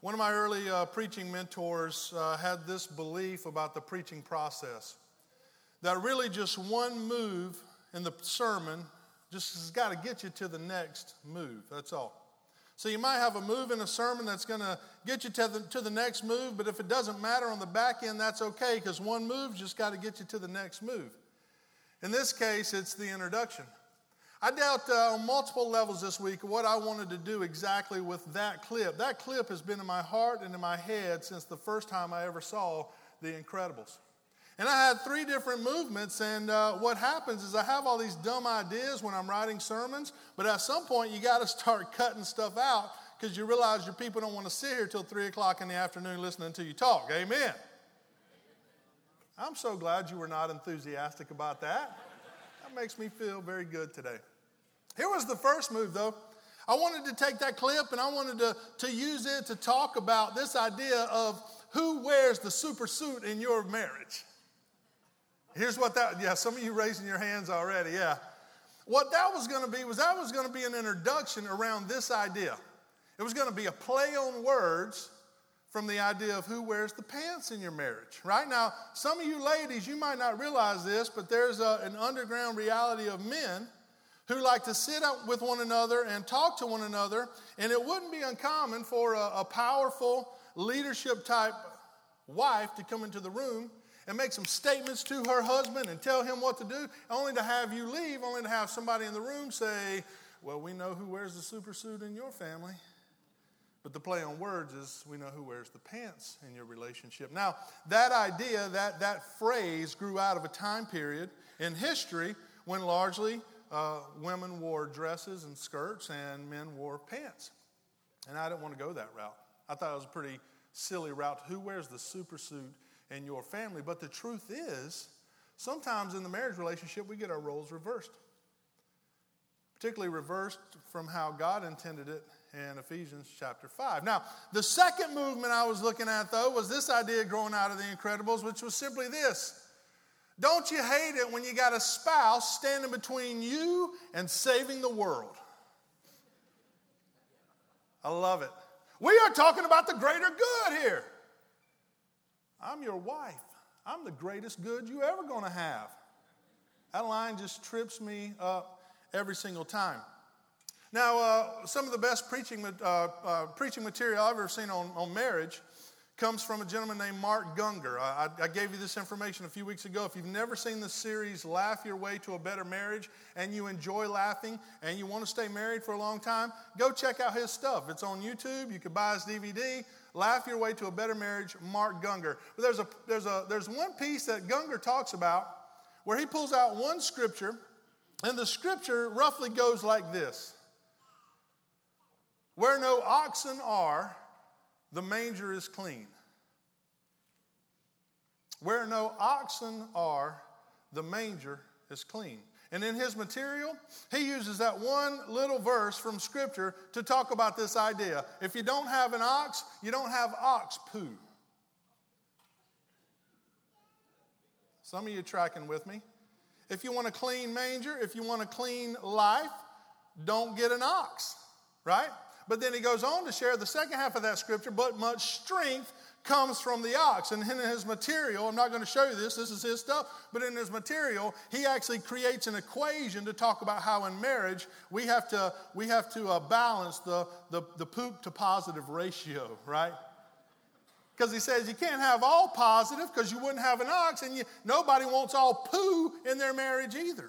One of my early preaching mentors had this belief about the preaching process, that really just one move in the sermon just has got to get you to the next move, that's all. So you might have a move in a sermon that's going to get you to the next move, but if it doesn't matter on the back end, that's okay, because one move just got to get you to the next move. In this case, it's the introduction. I dealt on multiple levels this week what I wanted to do exactly with that clip. That clip has been in my heart and in my head since the first time I ever saw The Incredibles. And I had 3 different movements, and what happens is I have all these dumb ideas when I'm writing sermons, but at some point you got to start cutting stuff out because you realize your people don't want to sit here till 3 o'clock in the afternoon listening to you talk. Amen. I'm so glad you were not enthusiastic about that. That makes me feel very good today. Here was the first move, though. I wanted to take that clip and I wanted to use it to talk about this idea of who wears the super suit in your marriage. Here's what some of you raising your hands already, yeah. What that was going to be was that was going to be an introduction around this idea. It was going to be a play on words from the idea of who wears the pants in your marriage. Right now, some of you ladies, you might not realize this, but there's an underground reality of men who like to sit up with one another and talk to one another, and it wouldn't be uncommon for a powerful leadership type wife to come into the room and make some statements to her husband and tell him what to do, only to have you leave, only to have somebody in the room say, well, we know who wears the super suit in your family. But the play on words is we know who wears the pants in your relationship. Now, that idea, that phrase grew out of a time period in history when largely women wore dresses and skirts and men wore pants. And I didn't want to go that route. I thought it was a pretty silly route. Who wears the super suit in your family? But the truth is, sometimes in the marriage relationship, we get our roles reversed. Particularly reversed from how God intended it in Ephesians chapter 5. Now, the second movement I was looking at, though, was this idea growing out of The Incredibles, which was simply this. Don't you hate it when you got a spouse standing between you and saving the world? I love it. We are talking about the greater good here. I'm your wife. I'm the greatest good you ever going to have. That line just trips me up every single time. Now, some of the best preaching material I've ever seen on marriage comes from a gentleman named Mark Gungor. I gave you this information a few weeks ago. If you've never seen the series Laugh Your Way to a Better Marriage and you enjoy laughing and you want to stay married for a long time, go check out his stuff. It's on YouTube. You can buy his DVD, Laugh Your Way to a Better Marriage, Mark Gungor. But there's one piece that Gungor talks about where he pulls out one scripture, and the scripture roughly goes like this. Where no oxen are, the manger is clean. Where no oxen are, the manger is clean. And in his material, he uses that one little verse from Scripture to talk about this idea. If you don't have an ox, you don't have ox poo. Some of you tracking with me. If you want a clean manger, if you want a clean life, don't get an ox, right? But then he goes on to share the second half of that scripture, but much strength comes from the ox. And in his material, I'm not going to show you this is his stuff, but in his material, he actually creates an equation to talk about how in marriage we have to balance the poop to positive ratio, right? Because he says you can't have all positive because you wouldn't have an ox, and nobody wants all poo in their marriage either.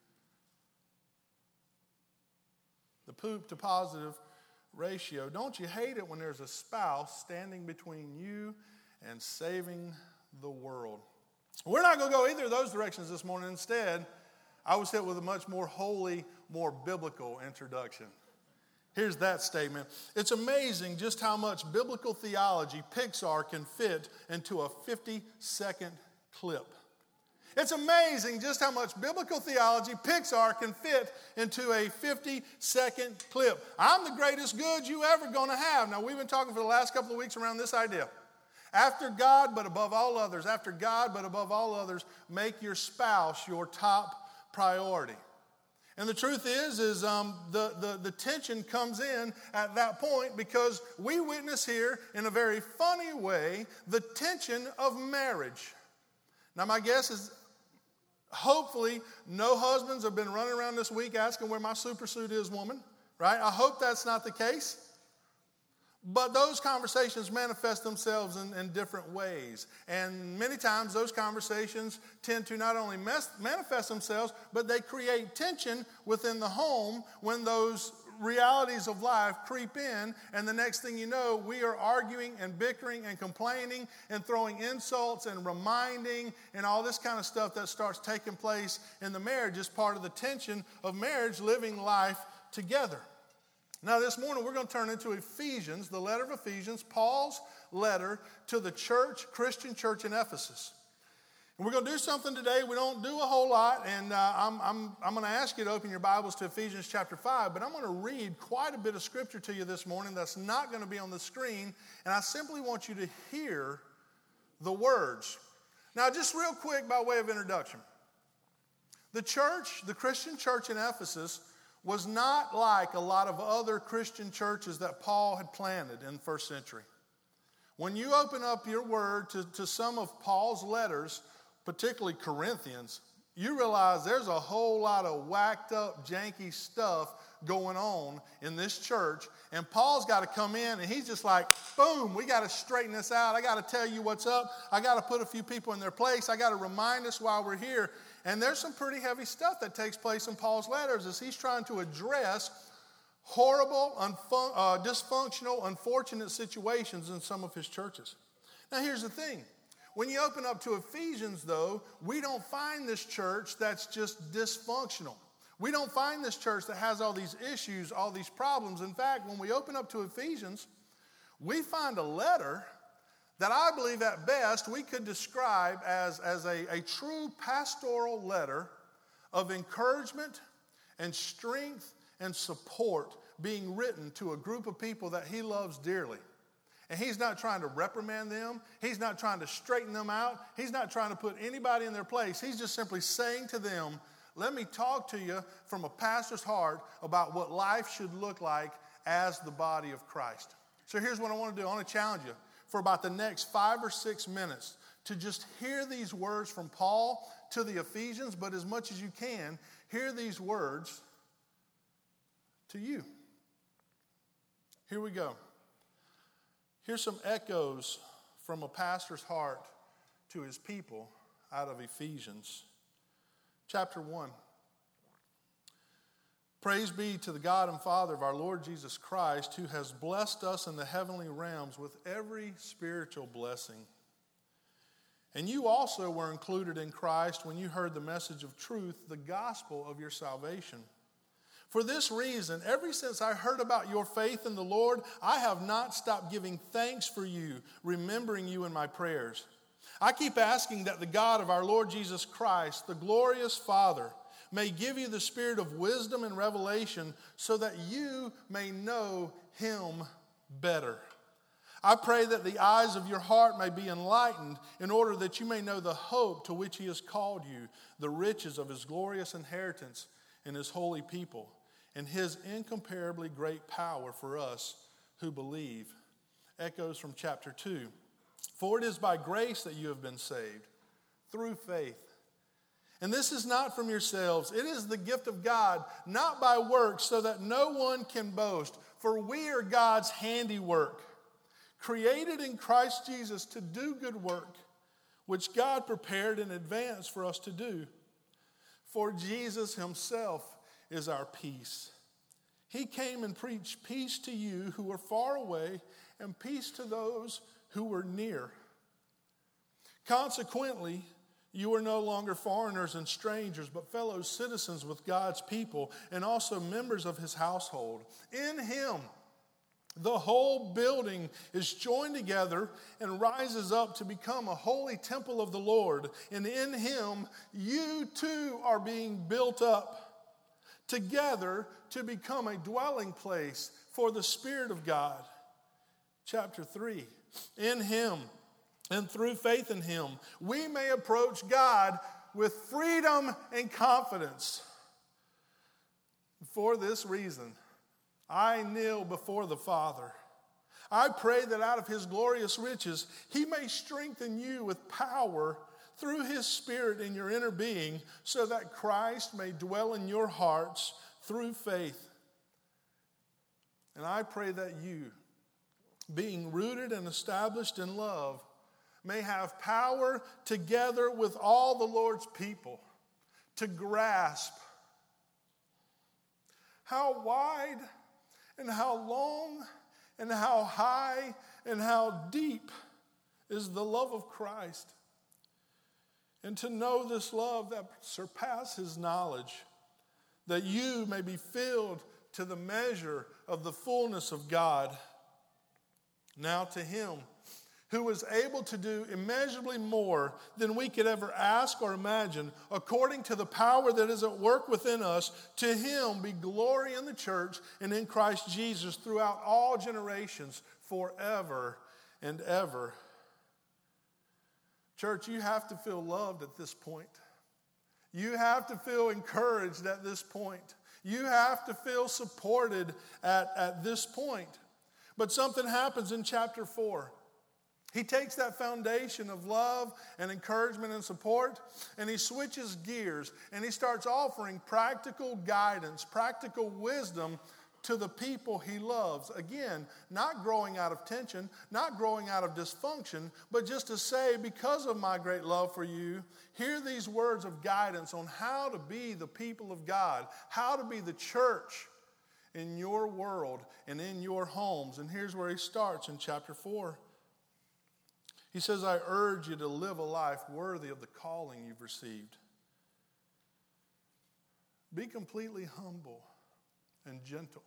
The poop to positive ratio. Don't you hate it when there's a spouse standing between you and saving the world? We're not going to go either of those directions this morning. Instead, I was hit with a much more holy, more biblical introduction. Here's that statement. It's amazing just how much biblical theology Pixar can fit into a 50-second clip. It's amazing just how much biblical theology Pixar can fit into a 50-second clip. I'm the greatest good you ever going to have. Now, we've been talking for the last couple of weeks around this idea. After God, but above all others, after God, but above all others, make your spouse your top priority. And the truth is the tension comes in at that point because we witness here in a very funny way the tension of marriage. Now my guess is hopefully no husbands have been running around this week asking where my super suit is, woman, right? I hope that's not the case. But those conversations manifest themselves in different ways. And many times those conversations tend to not only manifest themselves, but they create tension within the home when those realities of life creep in. And the next thing you know, we are arguing and bickering and complaining and throwing insults and reminding and all this kind of stuff that starts taking place in the marriage as part of the tension of marriage, living life together. Now, this morning, we're going to turn into Ephesians, the letter of Ephesians, Paul's letter to the church, Christian church in Ephesus. And we're going to do something today. We don't do a whole lot, and I'm going to ask you to open your Bibles to Ephesians chapter 5, but I'm going to read quite a bit of scripture to you this morning that's not going to be on the screen, and I simply want you to hear the words. Now, just real quick by way of introduction. The church, the Christian church in Ephesus, was not like a lot of other Christian churches that Paul had planted in the first century. When you open up your word to some of Paul's letters, particularly Corinthians, you realize there's a whole lot of whacked up, janky stuff going on in this church. And Paul's got to come in and he's just like, boom, we got to straighten this out. I got to tell you what's up. I got to put a few people in their place. I got to remind us why we're here. And there's some pretty heavy stuff that takes place in Paul's letters as he's trying to address horrible, dysfunctional, unfortunate situations in some of his churches. Now, here's the thing. When you open up to Ephesians, though, we don't find this church that's just dysfunctional. We don't find this church that has all these issues, all these problems. In fact, when we open up to Ephesians, we find a letter that I believe at best we could describe as a true pastoral letter of encouragement and strength and support being written to a group of people that he loves dearly. And he's not trying to reprimand them. He's not trying to straighten them out. He's not trying to put anybody in their place. He's just simply saying to them, let me talk to you from a pastor's heart about what life should look like as the body of Christ. So here's what I want to do. I want to challenge you for about the next 5 or 6 minutes to just hear these words from Paul to the Ephesians, but as much as you can, hear these words to you. Here we go. Here's some echoes from a pastor's heart to his people out of Ephesians. Chapter 1. Praise be to the God and Father of our Lord Jesus Christ, who has blessed us in the heavenly realms with every spiritual blessing. And you also were included in Christ when you heard the message of truth, the gospel of your salvation. For this reason, ever since I heard about your faith in the Lord, I have not stopped giving thanks for you, remembering you in my prayers. I keep asking that the God of our Lord Jesus Christ, the glorious Father, may give you the spirit of wisdom and revelation so that you may know him better. I pray that the eyes of your heart may be enlightened in order that you may know the hope to which he has called you, the riches of his glorious inheritance in his holy people, and his incomparably great power for us who believe. Echoes from chapter 2. For it is by grace that you have been saved, through faith. And this is not from yourselves. It is the gift of God, not by works, so that no one can boast. For we are God's handiwork, created in Christ Jesus to do good work, which God prepared in advance for us to do. For Jesus himself is our peace. He came and preached peace to you who were far away and peace to those who were near. Consequently, you are no longer foreigners and strangers, but fellow citizens with God's people and also members of his household. In him, the whole building is joined together and rises up to become a holy temple of the Lord. And in him, you too are being built up together to become a dwelling place for the Spirit of God. Chapter 3. In him and through faith in him, we may approach God with freedom and confidence. For this reason, I kneel before the Father. I pray that out of his glorious riches, he may strengthen you with power through his Spirit in your inner being, so that Christ may dwell in your hearts through faith. And I pray that you, being rooted and established in love, may have power together with all the Lord's people to grasp how wide and how long and how high and how deep is the love of Christ, and to know this love that surpasses knowledge, that you may be filled to the measure of the fullness of God. Now to him who is able to do immeasurably more than we could ever ask or imagine, according to the power that is at work within us, to him be glory in the church and in Christ Jesus throughout all generations, forever and ever. Church, you have to feel loved at this point. You have to feel encouraged at this point. You have to feel supported at this point. But something happens in chapter 4. He takes that foundation of love and encouragement and support, and he switches gears, and he starts offering practical guidance, practical wisdom to the people he loves. Again, not growing out of tension, not growing out of dysfunction, but just to say, because of my great love for you, hear these words of guidance on how to be the people of God, how to be the church in your world and in your homes. And here's where he starts in chapter 4. He says, I urge you to live a life worthy of the calling you've received. Be completely humble and gentle.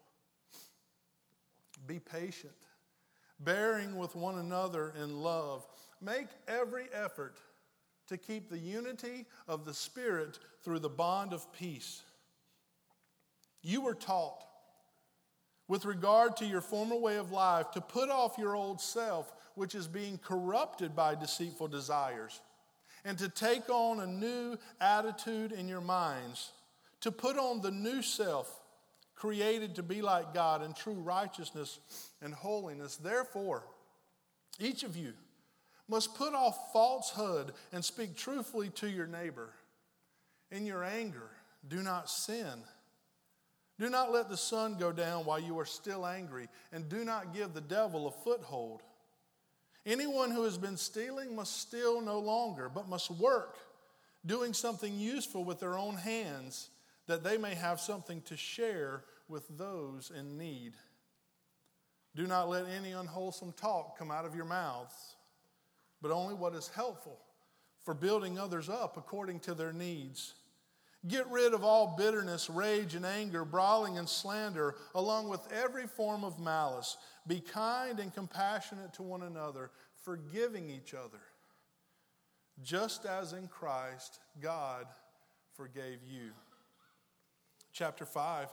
Be patient, bearing with one another in love. Make every effort to keep the unity of the Spirit through the bond of peace. You were taught, with regard to your former way of life, to put off your old self, which is being corrupted by deceitful desires, and to take on a new attitude in your minds, to put on the new self, created to be like God in true righteousness and holiness. Therefore, each of you must put off falsehood and speak truthfully to your neighbor. In your anger, do not sin. Do not let the sun go down while you are still angry, and do not give the devil a foothold. Anyone who has been stealing must steal no longer, but must work, doing something useful with their own hands, that they may have something to share with those in need. Do not let any unwholesome talk come out of your mouths, but only what is helpful for building others up according to their needs. Get rid of all bitterness, rage, and anger, brawling and slander, along with every form of malice. Be kind and compassionate to one another, forgiving each other, just as in Christ God forgave you. Chapter 5.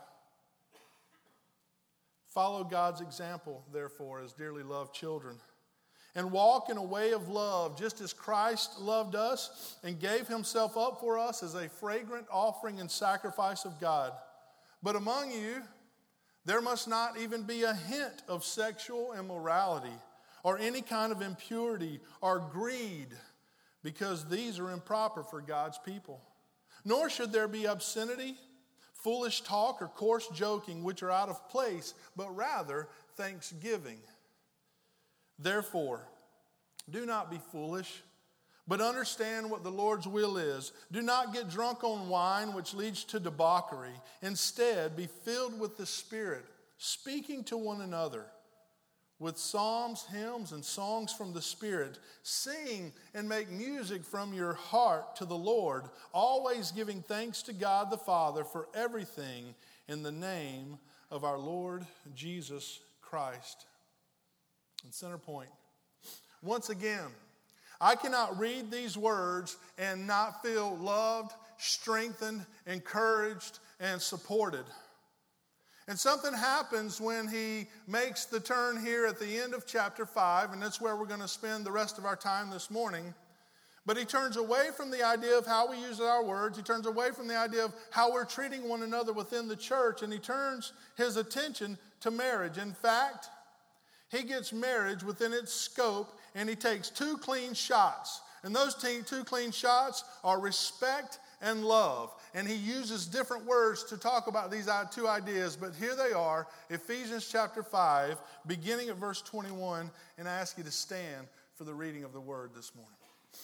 Follow God's example, therefore, as dearly loved children, and walk in a way of love, just as Christ loved us and gave himself up for us as a fragrant offering and sacrifice of God. But among you, there must not even be a hint of sexual immorality or any kind of impurity or greed, because these are improper for God's people. Nor should there be obscenity, foolish talk, or coarse joking, which are out of place, but rather thanksgiving. Therefore, do not be foolish, but understand what the Lord's will is. Do not get drunk on wine, which leads to debauchery. Instead, be filled with the Spirit, speaking to one another with psalms, hymns, and songs from the Spirit. Sing and make music from your heart to the Lord, always giving thanks to God the Father for everything in the name of our Lord Jesus Christ. And center point. Once again, I cannot read these words and not feel loved, strengthened, encouraged, and supported. And something happens when he makes the turn here at the end of chapter 5, and that's where we're going to spend the rest of our time this morning. But he turns away from the idea of how we use our words. He turns away from the idea of how we're treating one another within the church, and he turns his attention to marriage. In fact, he gets marriage within its scope, and he takes two clean shots. And those two clean shots are respect and love. And he uses different words to talk about these two ideas, but here they are, Ephesians chapter 5, beginning at verse 21, and I ask you to stand for the reading of the word this morning.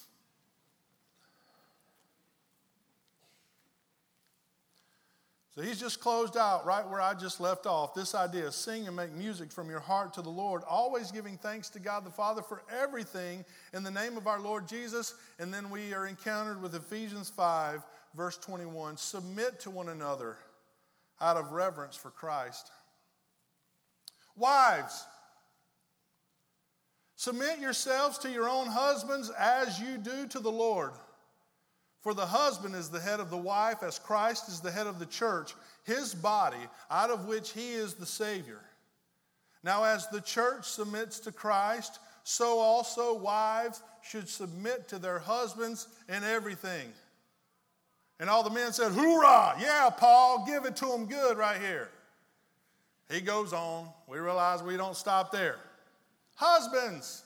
So he's just closed out right where I just left off. This idea, sing and make music from your heart to the Lord, always giving thanks to God the Father for everything in the name of our Lord Jesus. And then we are encountered with Ephesians 5, verse 21. Submit to one another out of reverence for Christ. Wives, submit yourselves to your own husbands as you do to the Lord. For the husband is the head of the wife, as Christ is the head of the church, his body, out of which he is the Savior. Now, as the church submits to Christ, so also wives should submit to their husbands in everything. And all the men said, hoorah! Yeah, Paul, give it to them good right here. He goes on. We realize we don't stop there. Husbands,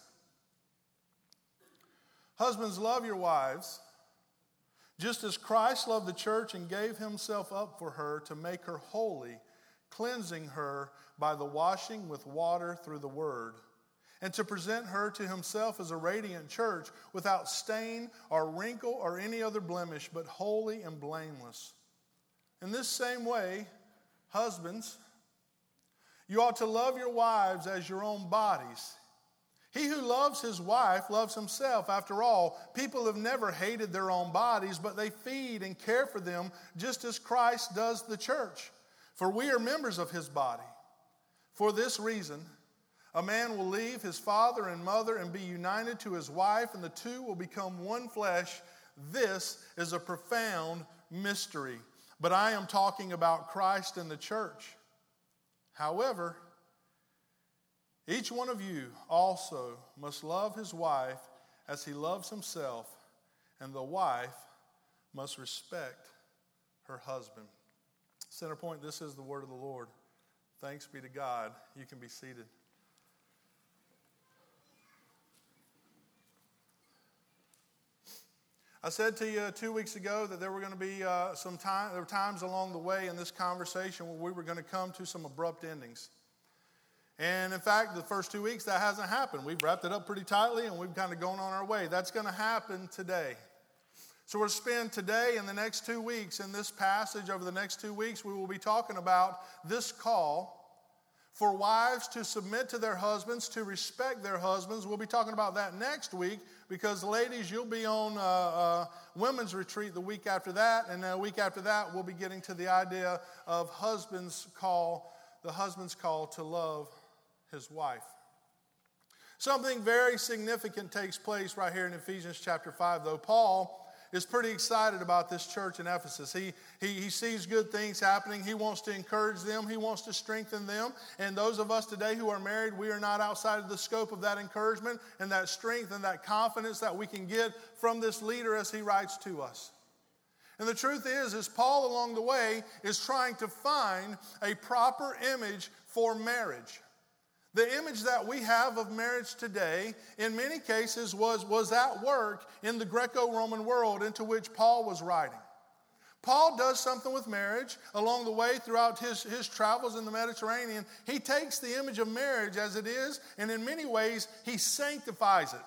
love your wives, just as Christ loved the church and gave himself up for her to make her holy, cleansing her by the washing with water through the word, and to present her to himself as a radiant church without stain or wrinkle or any other blemish, but holy and blameless. In this same way, husbands, you ought to love your wives as your own bodies. He who loves his wife loves himself. After all, people have never hated their own bodies, but they feed and care for them just as Christ does the church. For we are members of his body. For this reason, a man will leave his father and mother and be united to his wife, and the two will become one flesh. This is a profound mystery. But I am talking about Christ and the church. However, each one of you also must love his wife as he loves himself, and the wife must respect her husband. Center point, this is the word of the Lord. Thanks be to God. You can be seated. I said to you 2 weeks ago that there were going to be there were times along the way in this conversation where we were going to come to some abrupt endings. And in fact, the first 2 weeks, that hasn't happened. We've wrapped it up pretty tightly, and we've kind of gone on our way. That's going to happen today. So we'll spend today and the next 2 weeks in this passage. Over the next 2 weeks, we will be talking about this call for wives to submit to their husbands, to respect their husbands. We'll be talking about that next week because, ladies, you'll be on women's retreat the week after that. And the week after that, we'll be getting to the idea of the husband's call to love his wife. Something very significant takes place right here in Ephesians chapter 5, though. Paul is pretty excited about this church in Ephesus. He sees good things happening. He wants to encourage them. He wants to strengthen them. And those of us today who are married, we are not outside of the scope of that encouragement and that strength and that confidence that we can get from this leader as he writes to us. And the truth is Paul along the way is trying to find a proper image for marriage. The image that we have of marriage today, in many cases, was at work in the Greco-Roman world into which Paul was writing. Paul does something with marriage along the way throughout his travels in the Mediterranean. He takes the image of marriage as it is, and in many ways, he sanctifies it.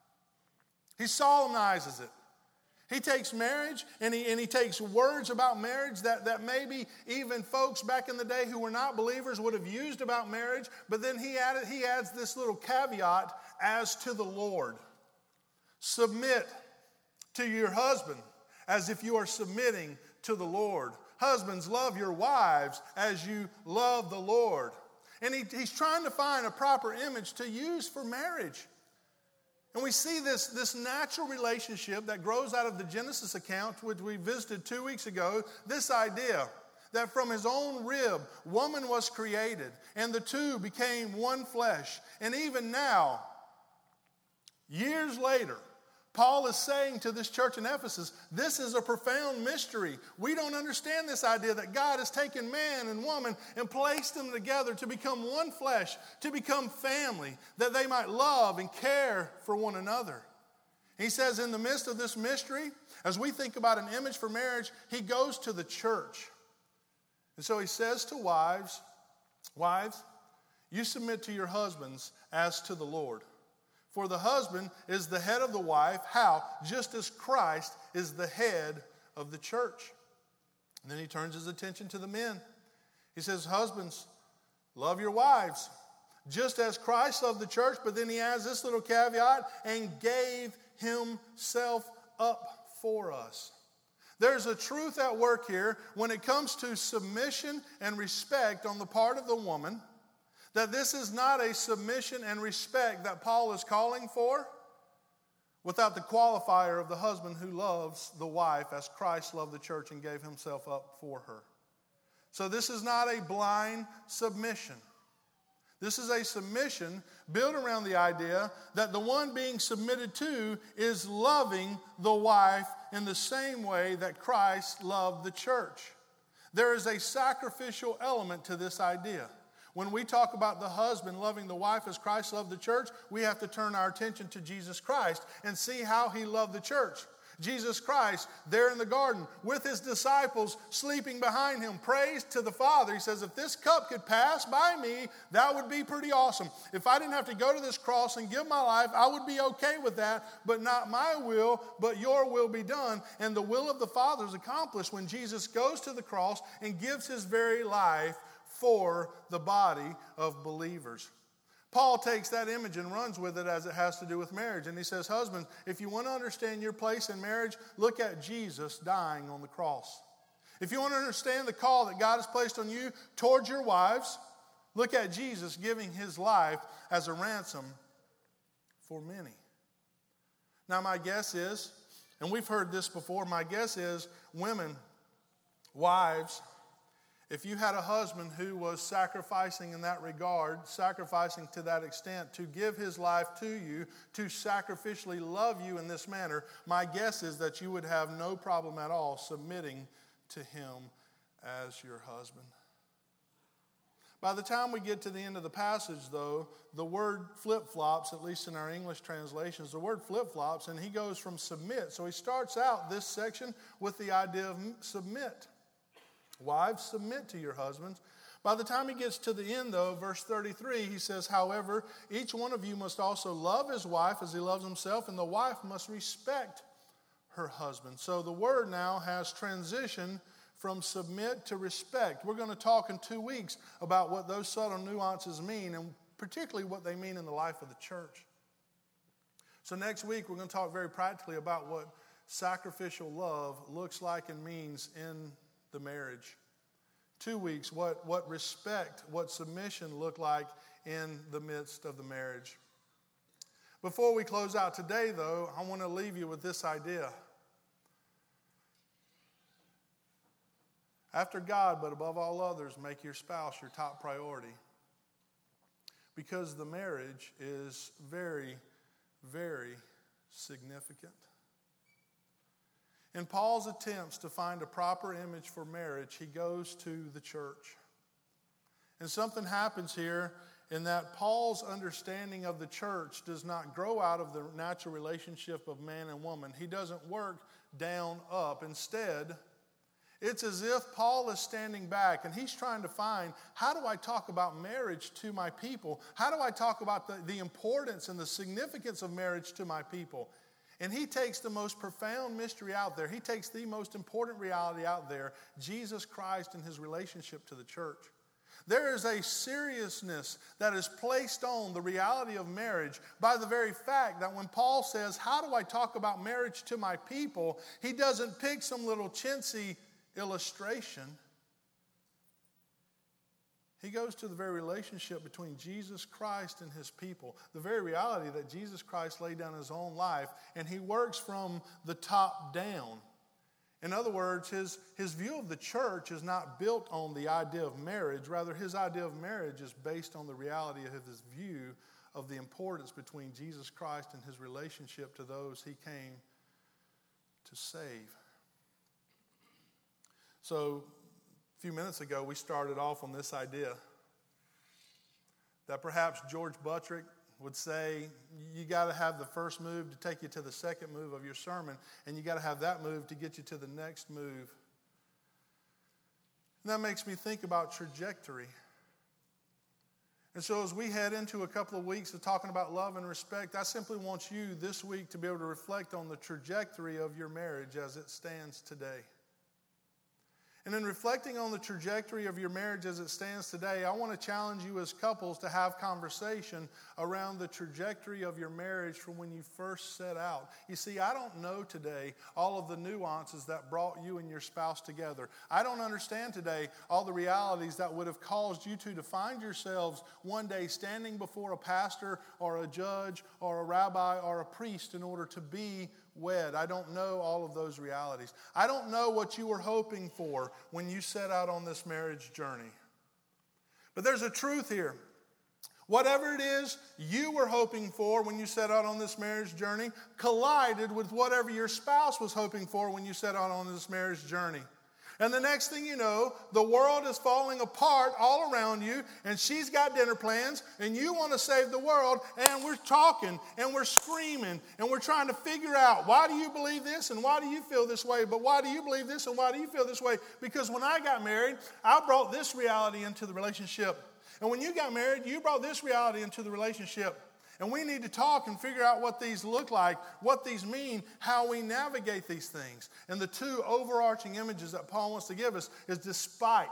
He solemnizes it. He takes marriage and he takes words about marriage that maybe even folks back in the day who were not believers would have used about marriage, but then he adds this little caveat as to the Lord. Submit to your husband as if you are submitting to the Lord. Husbands, love your wives as you love the Lord. And he's trying to find a proper image to use for marriage. And we see this natural relationship that grows out of the Genesis account, which we visited 2 weeks ago, this idea that from his own rib, woman was created, and the two became one flesh. And even now, years later, Paul is saying to this church in Ephesus, this is a profound mystery. We don't understand this idea that God has taken man and woman and placed them together to become one flesh, to become family, that they might love and care for one another. He says in the midst of this mystery, as we think about an image for marriage, he goes to the church. And so he says to wives, you submit to your husbands as to the Lord. For the husband is the head of the wife. How? Just as Christ is the head of the church. And then he turns his attention to the men. He says, husbands, love your wives, just as Christ loved the church. But then he adds this little caveat, and gave himself up for us. There's a truth at work here when it comes to submission and respect on the part of the woman, that this is not a submission and respect that Paul is calling for without the qualifier of the husband who loves the wife as Christ loved the church and gave himself up for her. So this is not a blind submission. This is a submission built around the idea that the one being submitted to is loving the wife in the same way that Christ loved the church. There is a sacrificial element to this idea. When we talk about the husband loving the wife as Christ loved the church, we have to turn our attention to Jesus Christ and see how he loved the church. Jesus Christ, there in the garden with his disciples sleeping behind him, prays to the Father. He says, if this cup could pass by me, that would be pretty awesome. If I didn't have to go to this cross and give my life, I would be okay with that. But not my will, but your will be done. And the will of the Father is accomplished when Jesus goes to the cross and gives his very life for the body of believers. Paul takes that image and runs with it as it has to do with marriage. And he says, husbands, if you want to understand your place in marriage, look at Jesus dying on the cross. If you want to understand the call that God has placed on you towards your wives, look at Jesus giving his life as a ransom for many. Now my guess is, and we've heard this before, my guess is women, wives, if you had a husband who was sacrificing in that regard, sacrificing to that extent to give his life to you, to sacrificially love you in this manner, my guess is that you would have no problem at all submitting to him as your husband. By the time we get to the end of the passage, though, the word flip-flops, at least in our English translations, the word flip-flops, and he goes from submit. So he starts out this section with the idea of submit. Wives, submit to your husbands. By the time he gets to the end, though, verse 33, he says, however, each one of you must also love his wife as he loves himself, and the wife must respect her husband. So the word now has transitioned from submit to respect. We're going to talk in 2 weeks about what those subtle nuances mean, and particularly what they mean in the life of the church. So next week, we're going to talk very practically about what sacrificial love looks like and means in the marriage. 2 weeks, what respect, what submission look like in the midst of the marriage. Before we close out today, though, I want to leave you with this idea. After God, but above all others, make your spouse your top priority. Because the marriage is very, very significant. In Paul's attempts to find a proper image for marriage, he goes to the church. And something happens here in that Paul's understanding of the church does not grow out of the natural relationship of man and woman. He doesn't work down up. Instead, it's as if Paul is standing back and he's trying to find, how do I talk about marriage to my people? How do I talk about the importance and the significance of marriage to my people? And he takes the most profound mystery out there. He takes the most important reality out there, Jesus Christ and his relationship to the church. There is a seriousness that is placed on the reality of marriage by the very fact that when Paul says, how do I talk about marriage to my people? He doesn't pick some little chintzy illustration. He goes to the very relationship between Jesus Christ and his people, the very reality that Jesus Christ laid down his own life, and he works from the top down. In other words, his view of the church is not built on the idea of marriage. Rather, his idea of marriage is based on the reality of his view of the importance between Jesus Christ and his relationship to those he came to save. So a few minutes ago, we started off on this idea that perhaps George Buttrick would say, you got to have the first move to take you to the second move of your sermon, and you got to have that move to get you to the next move. And that makes me think about trajectory. And so as we head into a couple of weeks of talking about love and respect, I simply want you this week to be able to reflect on the trajectory of your marriage as it stands today. And in reflecting on the trajectory of your marriage as it stands today, I want to challenge you as couples to have conversation around the trajectory of your marriage from when you first set out. You see, I don't know today all of the nuances that brought you and your spouse together. I don't understand today all the realities that would have caused you two to find yourselves one day standing before a pastor or a judge or a rabbi or a priest in order to be wed. I don't know all of those realities. I don't know what you were hoping for when you set out on this marriage journey. But there's a truth here. Whatever it is you were hoping for when you set out on this marriage journey collided with whatever your spouse was hoping for when you set out on this marriage journey. And the next thing you know, the world is falling apart all around you, and she's got dinner plans, and you want to save the world, and we're talking, and we're screaming, and we're trying to figure out, why do you believe this, and why do you feel this way, but why do you believe this, and why do you feel this way? Because when I got married, I brought this reality into the relationship. And when you got married, you brought this reality into the relationship. And we need to talk and figure out what these look like, what these mean, how we navigate these things. And the two overarching images that Paul wants to give us is despite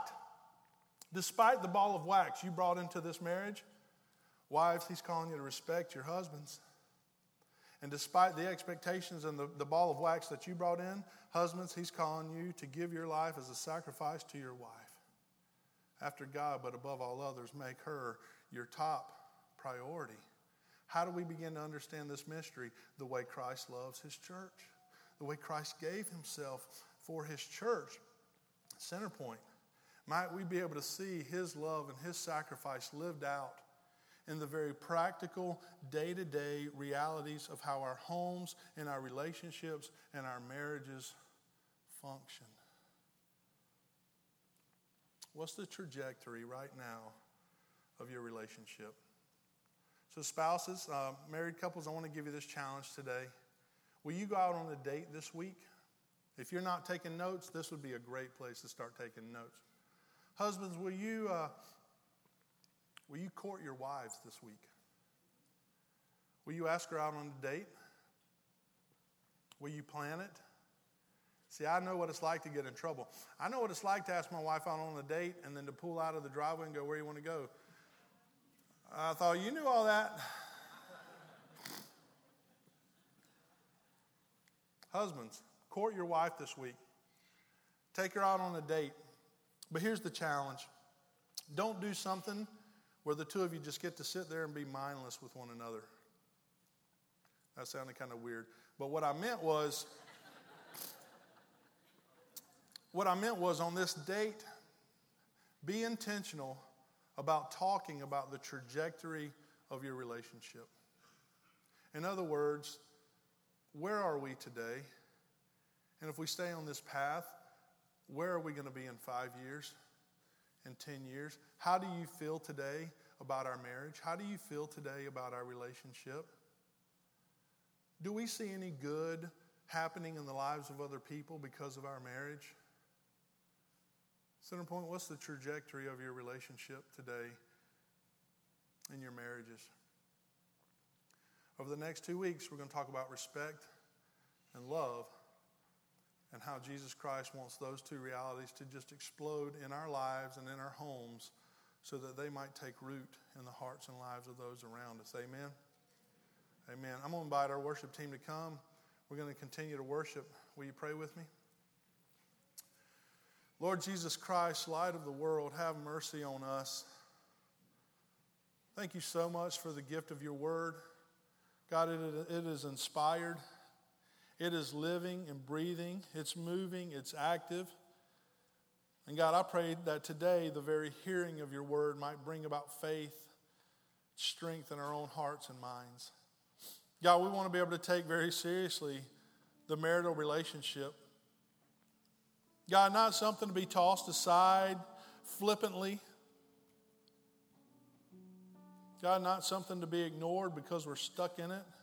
the ball of wax you brought into this marriage, wives, he's calling you to respect your husbands. And despite the expectations and the ball of wax that you brought in, husbands, he's calling you to give your life as a sacrifice to your wife. After God, but above all others, make her your top priority. How do we begin to understand this mystery? The way Christ loves his church. The way Christ gave himself for his church. Center point. Might we be able to see his love and his sacrifice lived out in the very practical, day-to-day realities of how our homes and our relationships and our marriages function. What's the trajectory right now of your relationship? So spouses, married couples, I want to give you this challenge today. Will you go out on a date this week? If you're not taking notes, this would be a great place to start taking notes. Husbands, will you court your wives this week? Will you ask her out on a date? Will you plan it? See, I know what it's like to get in trouble. I know what it's like to ask my wife out on a date and then to pull out of the driveway and go, where do you want to go? I thought, you knew all that. Husbands, court your wife this week. Take her out on a date. But here's the challenge. Don't do something where the two of you just get to sit there and be mindless with one another. That sounded kind of weird. But what I meant was on this date, be intentional about talking about the trajectory of your relationship. In other words, where are we today? And if we stay on this path, where are we going to be in 5 years, in 10 years? How do you feel today about our marriage? How do you feel today about our relationship? Do we see any good happening in the lives of other people because of our marriage? Center point, what's the trajectory of your relationship today in your marriages? Over the next 2 weeks, we're going to talk about respect and love and how Jesus Christ wants those two realities to just explode in our lives and in our homes so that they might take root in the hearts and lives of those around us. Amen? Amen. I'm going to invite our worship team to come. We're going to continue to worship. Will you pray with me? Lord Jesus Christ, light of the world, have mercy on us. Thank you so much for the gift of your word. God, it is inspired. It is living and breathing. It's moving. It's active. And God, I pray that today the very hearing of your word might bring about faith strengthen our own hearts and minds. God, we want to be able to take very seriously the marital relationship. God, not something to be tossed aside flippantly. God, not something to be ignored because we're stuck in it.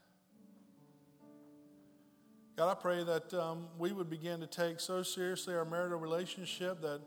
God, I pray that we would begin to take so seriously our marital relationship that,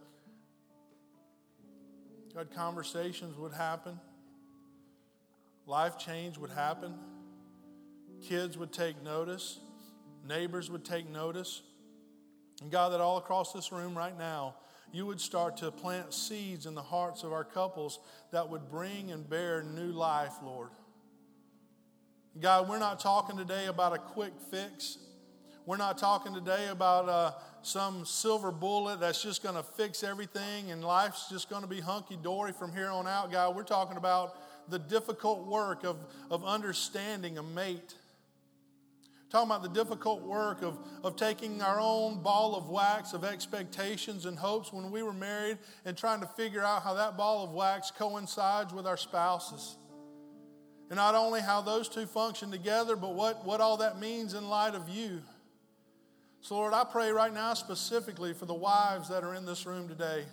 God, conversations would happen. Life change would happen. Kids would take notice. Neighbors would take notice. And God, that all across this room right now, you would start to plant seeds in the hearts of our couples that would bring and bear new life, Lord. God, we're not talking today about a quick fix. We're not talking today about some silver bullet that's just going to fix everything and life's just going to be hunky-dory from here on out, God. We're talking about the difficult work of understanding a mate. Talking about the difficult work of taking our own ball of wax of expectations and hopes when we were married and trying to figure out how that ball of wax coincides with our spouses. And not only how those two function together, but what all that means in light of you. So Lord, I pray right now specifically for the wives that are in this room today.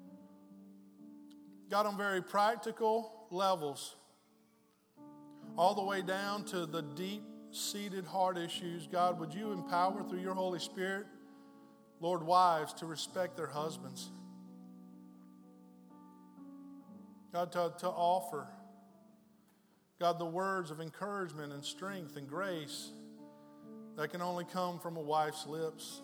God, on very practical levels, all the way down to the deep-seated heart issues, God, would you empower through your Holy Spirit, Lord, wives to respect their husbands. God, to offer, God, the words of encouragement and strength and grace that can only come from a wife's lips.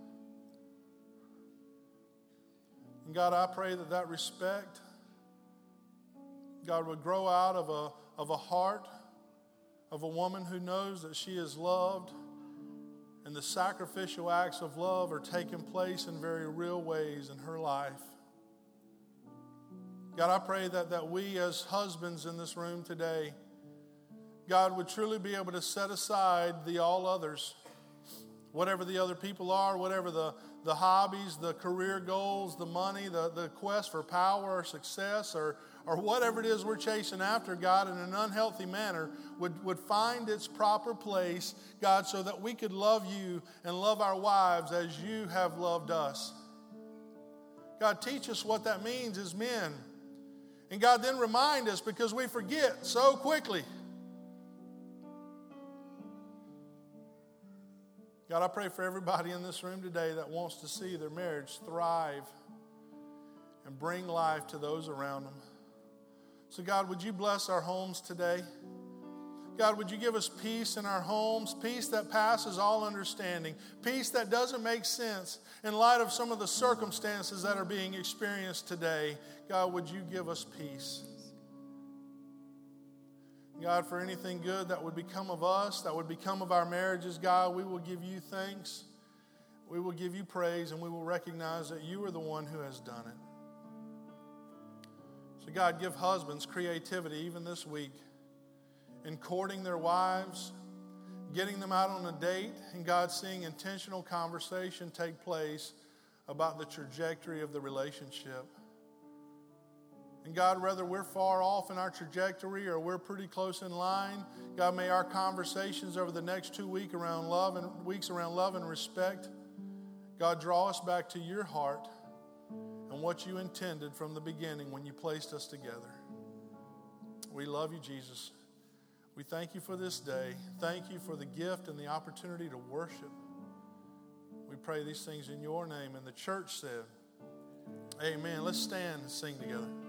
And God, I pray that respect, God, would grow out of a heart of a woman who knows that she is loved, and the sacrificial acts of love are taking place in very real ways in her life. God, I pray that we as husbands in this room today, God, would truly be able to set aside the all others, whatever the other people are, whatever the hobbies, the career goals, the money, the quest for power or success, or whatever it is we're chasing after, God, in an unhealthy manner, would find its proper place, God, so that we could love you and love our wives as you have loved us. God, teach us what that means as men. And God, then remind us, because we forget so quickly. God, I pray for everybody in this room today that wants to see their marriage thrive and bring life to those around them. So God, would you bless our homes today? God, would you give us peace in our homes, peace that passes all understanding, peace that doesn't make sense in light of some of the circumstances that are being experienced today. God, would you give us peace? God, for anything good that would become of us, that would become of our marriages, God, we will give you thanks, we will give you praise, and we will recognize that you are the one who has done it. So God, give husbands creativity even this week in courting their wives, getting them out on a date, and God, seeing intentional conversation take place about the trajectory of the relationship. And God, whether we're far off in our trajectory or we're pretty close in line, God, may our conversations over the next 2 weeks around love and respect, God, draw us back to your heart and what you intended from the beginning when you placed us together. We love you, Jesus. We thank you for this day. Thank you for the gift and the opportunity to worship. We pray these things in your name. And the church said, amen. Let's stand and sing together.